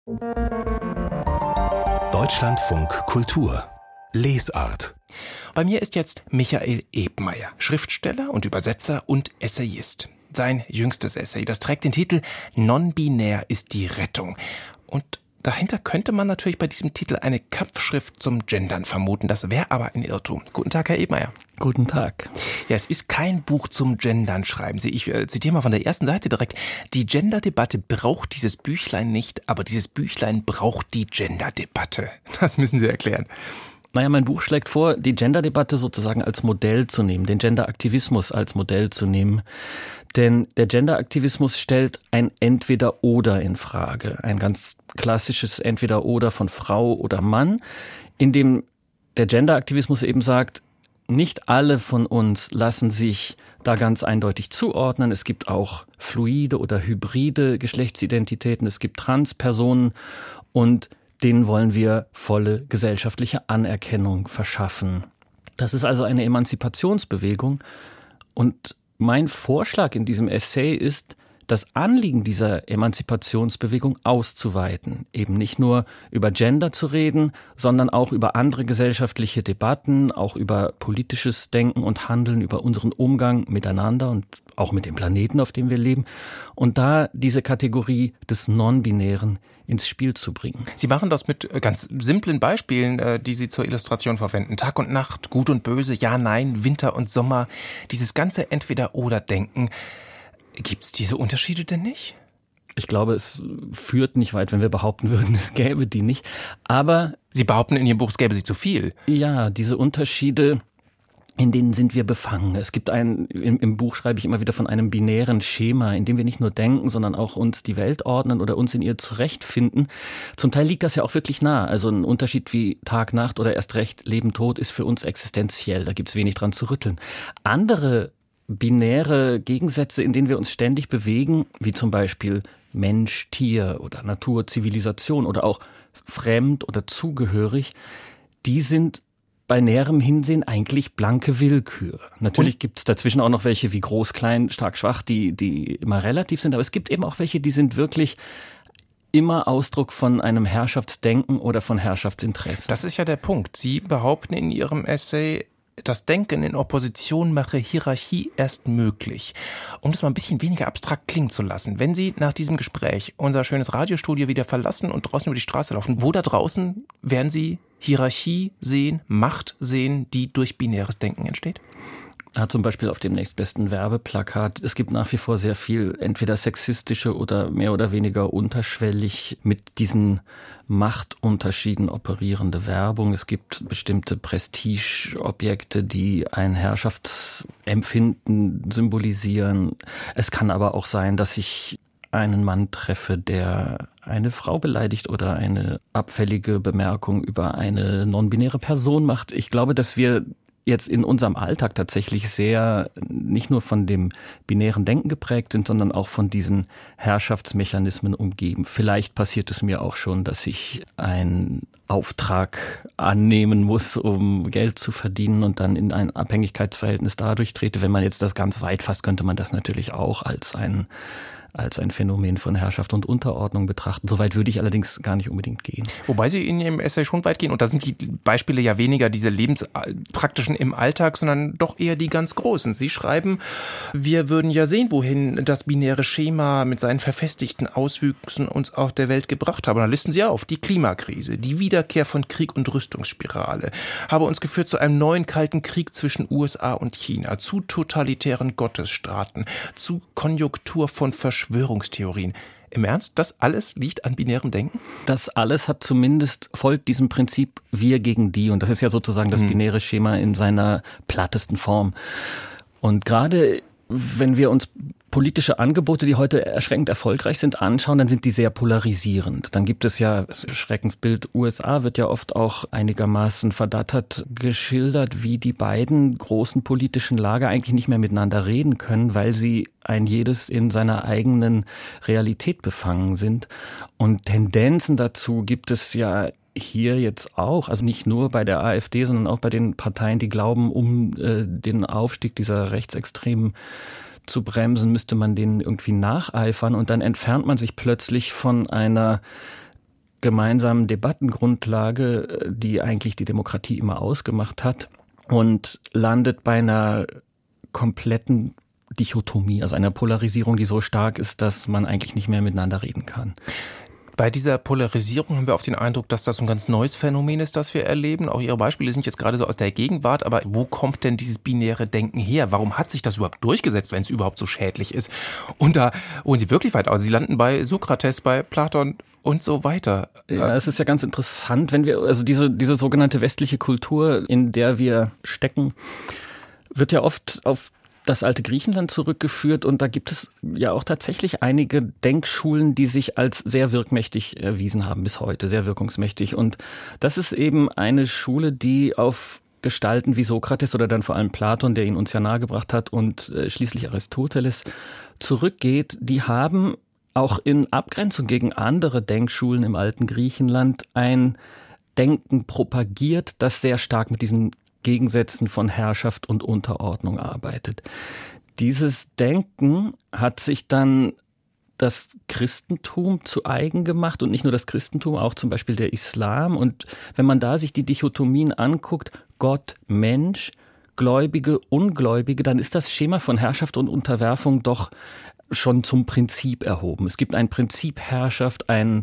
Deutschlandfunk Kultur Lesart. Bei mir ist jetzt Michael Ebmeier, Schriftsteller und Übersetzer und Essayist. Sein jüngstes Essay, das trägt den Titel »Non-binär ist die Rettung«. Und dahinter könnte man natürlich bei diesem Titel eine Kampfschrift zum Gendern vermuten. Das wäre aber ein Irrtum. Guten Tag, Herr Ebmeier. Guten Tag. Ja, es ist kein Buch zum Gendern, schreiben Sie. Ich zitiere mal von der ersten Seite direkt. Die Genderdebatte braucht dieses Büchlein nicht, aber dieses Büchlein braucht die Genderdebatte. Das müssen Sie erklären. Naja, mein Buch schlägt vor, die Genderdebatte sozusagen als Modell zu nehmen, den Genderaktivismus als Modell zu nehmen. Denn der Genderaktivismus stellt ein Entweder-Oder in Frage. Ein ganz klassisches Entweder-Oder von Frau oder Mann, in dem der Genderaktivismus eben sagt, nicht alle von uns lassen sich da ganz eindeutig zuordnen. Es gibt auch fluide oder hybride Geschlechtsidentitäten, es gibt Transpersonen und denen wollen wir volle gesellschaftliche Anerkennung verschaffen. Das ist also eine Emanzipationsbewegung. Und mein Vorschlag in diesem Essay ist, das Anliegen dieser Emanzipationsbewegung auszuweiten. Eben nicht nur über Gender zu reden, sondern auch über andere gesellschaftliche Debatten, auch über politisches Denken und Handeln, über unseren Umgang miteinander und auch mit dem Planeten, auf dem wir leben. Und da diese Kategorie des Non-Binären ins Spiel zu bringen. Sie machen das mit ganz simplen Beispielen, die Sie zur Illustration verwenden. Tag und Nacht, Gut und Böse, Ja, Nein, Winter und Sommer. Dieses ganze Entweder-Oder-Denken. Gibt es diese Unterschiede denn nicht? Ich glaube, es führt nicht weit, wenn wir behaupten würden, es gäbe die nicht. Aber Sie behaupten in Ihrem Buch, es gäbe sie zu viel. Ja, diese Unterschiede, in denen sind wir befangen. Es gibt im Buch schreibe ich immer wieder von einem binären Schema, in dem wir nicht nur denken, sondern auch uns die Welt ordnen oder uns in ihr zurechtfinden. Zum Teil liegt das ja auch wirklich nah. Also ein Unterschied wie Tag, Nacht oder erst recht Leben, Tod ist für uns existenziell. Da gibt es wenig dran zu rütteln. Andere binäre Gegensätze, in denen wir uns ständig bewegen, wie zum Beispiel Mensch, Tier oder Natur, Zivilisation oder auch fremd oder zugehörig, die sind bei näherem Hinsehen eigentlich blanke Willkür. Natürlich gibt es dazwischen auch noch welche wie groß, klein, stark, schwach, die immer relativ sind, aber es gibt eben auch welche, die sind wirklich immer Ausdruck von einem Herrschaftsdenken oder von Herrschaftsinteressen. Das ist ja der Punkt. Sie behaupten in Ihrem Essay, das Denken in Opposition mache Hierarchie erst möglich. Um das mal ein bisschen weniger abstrakt klingen zu lassen, wenn Sie nach diesem Gespräch unser schönes Radiostudio wieder verlassen und draußen über die Straße laufen, wo da draußen werden Sie Hierarchie sehen, Macht sehen, die durch binäres Denken entsteht? Zum Beispiel auf dem nächstbesten Werbeplakat. Es gibt nach wie vor sehr viel entweder sexistische oder mehr oder weniger unterschwellig mit diesen Machtunterschieden operierende Werbung. Es gibt bestimmte Prestigeobjekte, die ein Herrschaftsempfinden symbolisieren. Es kann aber auch sein, dass ich einen Mann treffe, der eine Frau beleidigt oder eine abfällige Bemerkung über eine non-binäre Person macht. Ich glaube, dass wir jetzt in unserem Alltag tatsächlich sehr nicht nur von dem binären Denken geprägt sind, sondern auch von diesen Herrschaftsmechanismen umgeben. Vielleicht passiert es mir auch schon, dass ich einen Auftrag annehmen muss, um Geld zu verdienen und dann in ein Abhängigkeitsverhältnis dadurch trete. Wenn man jetzt das ganz weit fasst, könnte man das natürlich auch als ein Phänomen von Herrschaft und Unterordnung betrachten. Soweit würde ich allerdings gar nicht unbedingt gehen. Wobei Sie in Ihrem Essay schon weit gehen. Und da sind die Beispiele ja weniger diese lebenspraktischen im Alltag, sondern doch eher die ganz großen. Sie schreiben, wir würden ja sehen, wohin das binäre Schema mit seinen verfestigten Auswüchsen uns auf der Welt gebracht hat. Und dann listen Sie auf, die Klimakrise, die Wiederkehr von Krieg und Rüstungsspirale habe uns geführt zu einem neuen kalten Krieg zwischen USA und China, zu totalitären Gottesstaaten, zu Konjunktur von Verschwörungstheorien. Im Ernst, das alles liegt an binärem Denken? Das alles folgt diesem Prinzip wir gegen die. Und das ist ja sozusagen das binäre Schema in seiner plattesten Form. Und gerade wenn wir uns politische Angebote, die heute erschreckend erfolgreich sind, anschauen, dann sind die sehr polarisierend. Dann gibt es ja das Schreckensbild USA wird ja oft auch einigermaßen verdattert geschildert, wie die beiden großen politischen Lager eigentlich nicht mehr miteinander reden können, weil sie ein jedes in seiner eigenen Realität befangen sind. Und Tendenzen dazu gibt es ja hier jetzt auch, also nicht nur bei der AfD, sondern auch bei den Parteien, die glauben, um den Aufstieg dieser Rechtsextremen zu bremsen, müsste man denen irgendwie nacheifern und dann entfernt man sich plötzlich von einer gemeinsamen Debattengrundlage, die eigentlich die Demokratie immer ausgemacht hat, und landet bei einer kompletten Dichotomie, also einer Polarisierung, die so stark ist, dass man eigentlich nicht mehr miteinander reden kann. Bei dieser Polarisierung haben wir oft den Eindruck, dass das ein ganz neues Phänomen ist, das wir erleben. Auch Ihre Beispiele sind jetzt gerade so aus der Gegenwart, aber wo kommt denn dieses binäre Denken her? Warum hat sich das überhaupt durchgesetzt, wenn es überhaupt so schädlich ist? Und da holen Sie wirklich weit aus. Sie landen bei Sokrates, bei Platon und so weiter. Ja, es ist ja ganz interessant, wenn wir, also diese sogenannte westliche Kultur, in der wir stecken, wird ja oft auf das alte Griechenland zurückgeführt, und da gibt es ja auch tatsächlich einige Denkschulen, die sich als sehr wirkmächtig erwiesen haben bis heute, sehr wirkungsmächtig. Und das ist eben eine Schule, die auf Gestalten wie Sokrates oder dann vor allem Platon, der ihn uns ja nahegebracht hat, und schließlich Aristoteles zurückgeht. Die haben auch in Abgrenzung gegen andere Denkschulen im alten Griechenland ein Denken propagiert, das sehr stark mit diesen Gegensätzen von Herrschaft und Unterordnung arbeitet. Dieses Denken hat sich dann das Christentum zu eigen gemacht, und nicht nur das Christentum, auch zum Beispiel der Islam. Und wenn man da sich die Dichotomien anguckt, Gott, Mensch, Gläubige, Ungläubige, dann ist das Schema von Herrschaft und Unterwerfung doch schon zum Prinzip erhoben. Es gibt ein Prinzip Herrschaft, ein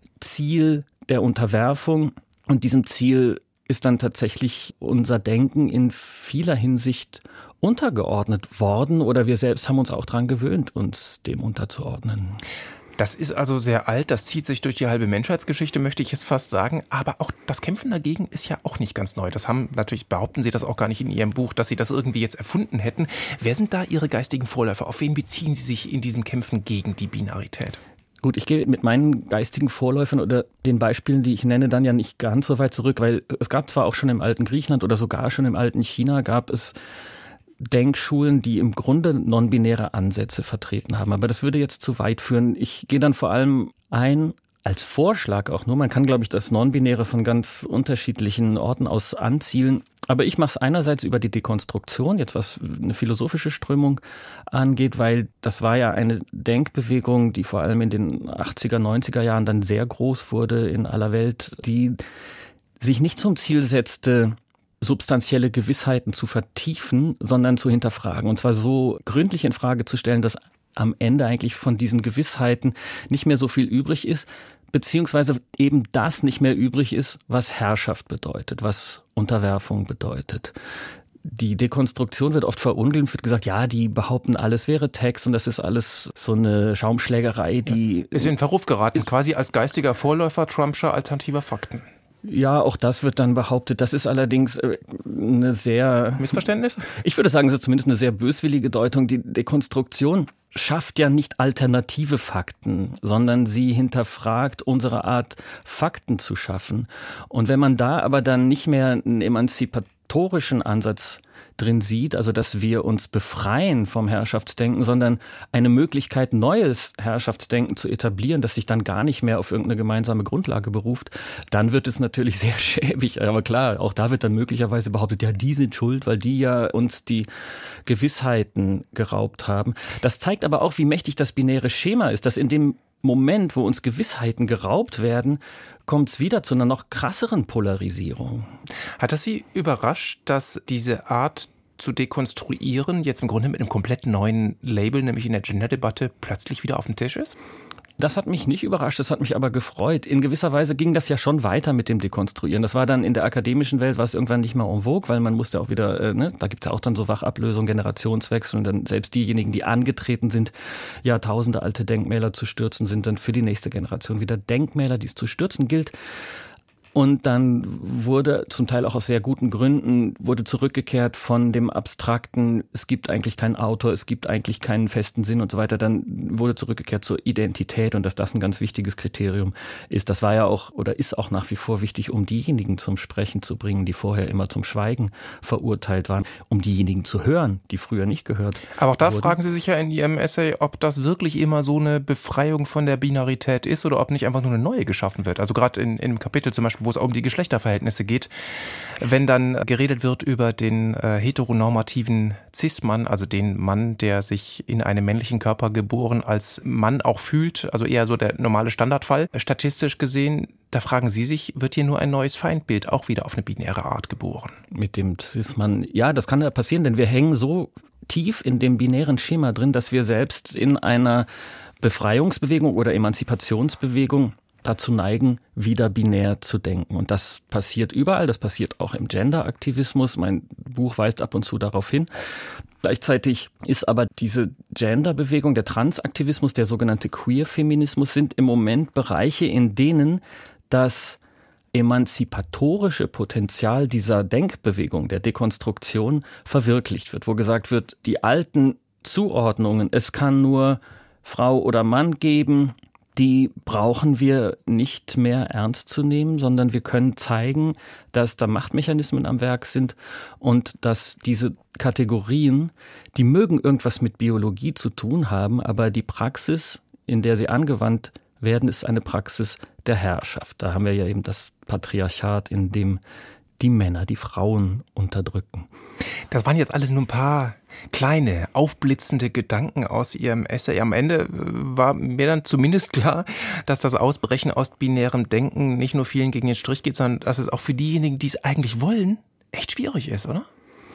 Ziel der Unterwerfung, und diesem Ziel ist dann tatsächlich unser Denken in vieler Hinsicht untergeordnet worden, oder wir selbst haben uns auch daran gewöhnt, uns dem unterzuordnen. Das ist also sehr alt, das zieht sich durch die halbe Menschheitsgeschichte, möchte ich jetzt fast sagen. Aber auch das Kämpfen dagegen ist ja auch nicht ganz neu. Das haben natürlich, behaupten Sie das auch gar nicht in Ihrem Buch, dass Sie das irgendwie jetzt erfunden hätten. Wer sind da Ihre geistigen Vorläufer? Auf wen beziehen Sie sich in diesem Kämpfen gegen die Binarität? Gut, ich gehe mit meinen geistigen Vorläufern oder den Beispielen, die ich nenne, dann ja nicht ganz so weit zurück, weil es gab zwar auch schon im alten Griechenland oder sogar schon im alten China gab es Denkschulen, die im Grunde non-binäre Ansätze vertreten haben. Aber das würde jetzt zu weit führen. Ich gehe dann vor allem ein, als Vorschlag auch nur, man kann, glaube ich, das Non-Binäre von ganz unterschiedlichen Orten aus anzielen. Aber ich mache es einerseits über die Dekonstruktion, jetzt was eine philosophische Strömung angeht, weil das war ja eine Denkbewegung, die vor allem in den 80er, 90er Jahren dann sehr groß wurde in aller Welt, die sich nicht zum Ziel setzte, substanzielle Gewissheiten zu vertiefen, sondern zu hinterfragen. Und zwar so gründlich in Frage zu stellen, dass am Ende eigentlich von diesen Gewissheiten nicht mehr so viel übrig ist, beziehungsweise eben das nicht mehr übrig ist, was Herrschaft bedeutet, was Unterwerfung bedeutet. Die Dekonstruktion wird oft verunglimpft, wird gesagt, ja, die behaupten, alles wäre Text, und das ist alles so eine Schaumschlägerei, die ist in Verruf geraten, quasi als geistiger Vorläufer Trumpscher alternativer Fakten. Ja, auch das wird dann behauptet. Das ist allerdings eine sehr... Missverständnis? Ich würde sagen, es ist zumindest eine sehr böswillige Deutung. Die Dekonstruktion schafft ja nicht alternative Fakten, sondern sie hinterfragt unsere Art, Fakten zu schaffen. Und wenn man da aber dann nicht mehr einen emanzipatorischen Ansatz drin sieht, also dass wir uns befreien vom Herrschaftsdenken, sondern eine Möglichkeit, neues Herrschaftsdenken zu etablieren, das sich dann gar nicht mehr auf irgendeine gemeinsame Grundlage beruft, dann wird es natürlich sehr schäbig. Aber klar, auch da wird dann möglicherweise behauptet, ja, die sind schuld, weil die ja uns die Gewissheiten geraubt haben. Das zeigt aber auch, wie mächtig das binäre Schema ist, dass in dem Moment, wo uns Gewissheiten geraubt werden, kommt es wieder zu einer noch krasseren Polarisierung. Hat es Sie überrascht, dass diese Art zu dekonstruieren jetzt im Grunde mit einem komplett neuen Label, nämlich in der Gender-Debatte, plötzlich wieder auf dem Tisch ist? Das hat mich nicht überrascht, das hat mich aber gefreut. In gewisser Weise ging das ja schon weiter mit dem Dekonstruieren. Das war dann in der akademischen Welt, war es irgendwann nicht mehr en vogue, weil man musste auch wieder, da gibt's ja auch dann so Wachablösung, Generationswechsel, und dann selbst diejenigen, die angetreten sind, Jahrtausende alte Denkmäler zu stürzen, sind dann für die nächste Generation wieder Denkmäler, die es zu stürzen gilt. Und dann wurde zum Teil auch aus sehr guten Gründen wurde zurückgekehrt von dem Abstrakten, es gibt eigentlich keinen Autor, es gibt eigentlich keinen festen Sinn und so weiter. Dann wurde zurückgekehrt zur Identität, und dass das ein ganz wichtiges Kriterium ist. Das war ja auch oder ist auch nach wie vor wichtig, um diejenigen zum Sprechen zu bringen, die vorher immer zum Schweigen verurteilt waren, um diejenigen zu hören, die früher nicht gehört wurden. Aber auch da fragen Sie sich ja in Ihrem Essay, ob das wirklich immer so eine Befreiung von der Binarität ist oder ob nicht einfach nur eine neue geschaffen wird. Also gerade in einem Kapitel zum Beispiel, wo es auch um die Geschlechterverhältnisse geht, wenn dann geredet wird über den heteronormativen Cis-Mann, also den Mann, der sich in einem männlichen Körper geboren als Mann auch fühlt, also eher so der normale Standardfall, statistisch gesehen, Da fragen Sie sich, wird hier nur ein neues Feindbild auch wieder auf eine binäre Art geboren? Mit dem Cis-Mann, ja, das kann ja passieren, denn wir hängen so tief in dem binären Schema drin, dass wir selbst in einer Befreiungsbewegung oder Emanzipationsbewegung dazu neigen, wieder binär zu denken. Und das passiert überall, das passiert auch im Gender-Aktivismus. Mein Buch weist ab und zu darauf hin. Gleichzeitig ist aber diese Gender-Bewegung, der Transaktivismus, der sogenannte Queer-Feminismus sind im Moment Bereiche, in denen das emanzipatorische Potenzial dieser Denkbewegung, der Dekonstruktion, verwirklicht wird, wo gesagt wird, die alten Zuordnungen, es kann nur Frau oder Mann geben, die brauchen wir nicht mehr ernst zu nehmen, sondern wir können zeigen, dass da Machtmechanismen am Werk sind und dass diese Kategorien, die mögen irgendwas mit Biologie zu tun haben, aber die Praxis, in der sie angewandt werden, ist eine Praxis der Herrschaft. Da haben wir ja eben das Patriarchat, in dem die Männer die Frauen unterdrücken. Das waren jetzt alles nur ein paar kleine, aufblitzende Gedanken aus Ihrem Essay. Am Ende war mir dann zumindest klar, dass das Ausbrechen aus binärem Denken nicht nur vielen gegen den Strich geht, sondern dass es auch für diejenigen, die es eigentlich wollen, echt schwierig ist, oder?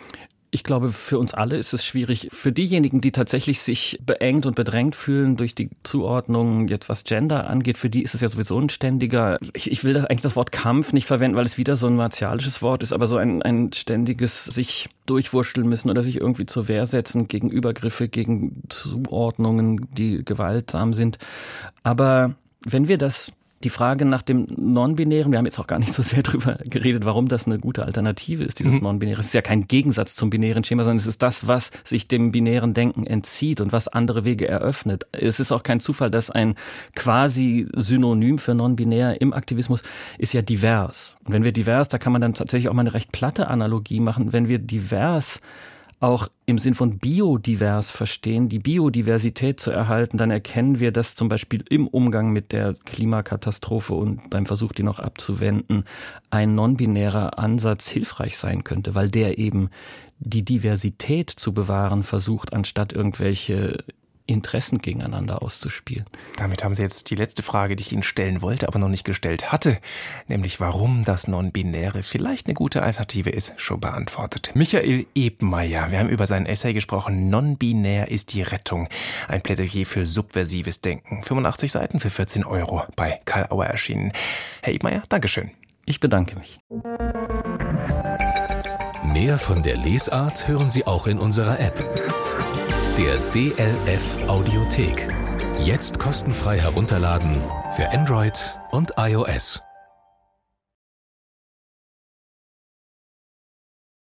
Ich glaube, für uns alle ist es schwierig. Für diejenigen, die tatsächlich sich beengt und bedrängt fühlen durch die Zuordnung, jetzt was Gender angeht, für die ist es ja sowieso ein ständiger, ich will eigentlich das Wort Kampf nicht verwenden, weil es wieder so ein martialisches Wort ist, aber so ein ständiges sich durchwurschteln müssen oder sich irgendwie zur Wehr setzen gegen Übergriffe, gegen Zuordnungen, die gewaltsam sind. Aber wenn wir die Frage nach dem Non-Binären, wir haben jetzt auch gar nicht so sehr drüber geredet, warum das eine gute Alternative ist, dieses Non-Binäre. Es ist ja kein Gegensatz zum binären Schema, sondern es ist das, was sich dem binären Denken entzieht und was andere Wege eröffnet. Es ist auch kein Zufall, dass ein quasi Synonym für Non-Binär im Aktivismus ist ja divers. Und wenn wir divers, da kann man dann tatsächlich auch mal eine recht platte Analogie machen, wenn wir divers auch im Sinn von biodivers verstehen, die Biodiversität zu erhalten, dann erkennen wir, dass zum Beispiel im Umgang mit der Klimakatastrophe und beim Versuch, die noch abzuwenden, ein non-binärer Ansatz hilfreich sein könnte, weil der eben die Diversität zu bewahren versucht, anstatt irgendwelche Interessen gegeneinander auszuspielen. Damit haben Sie jetzt die letzte Frage, die ich Ihnen stellen wollte, aber noch nicht gestellt hatte, nämlich warum das Non-Binäre vielleicht eine gute Alternative ist, schon beantwortet. Michael Ebmeier, wir haben über sein Essay gesprochen, Non-Binär ist die Rettung, ein Plädoyer für subversives Denken. 85 Seiten für 14 € bei Karl Auer erschienen. Herr Ebmeier, Dankeschön. Ich bedanke mich. Mehr von der Lesart hören Sie auch in unserer App. Der DLF Audiothek. Jetzt kostenfrei herunterladen für Android und iOS.